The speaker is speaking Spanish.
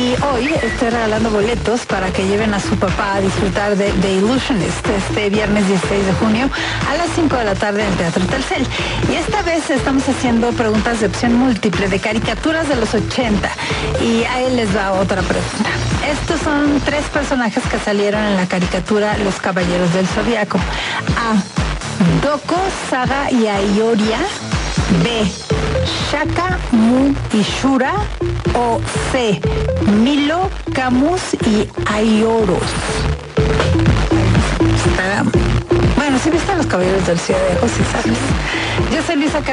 Y hoy estoy regalando boletos para que lleven a su papá a disfrutar de The Illusionist este viernes 16 de junio a las 5 de la tarde en el Teatro Telcel. Y esta vez estamos haciendo preguntas de opción múltiple de caricaturas de los 80. Y ahí les va otra pregunta. Estos son 3 personajes que salieron en la caricatura Los Caballeros del Zodiaco. A. Doko, Saga y Aioria. B. Shaka, Mu y Shura. O C. Milo, Camus y Aioros. Bueno, si viste a Los Caballeros del Zodiaco, sí sabes. Yo soy Luisa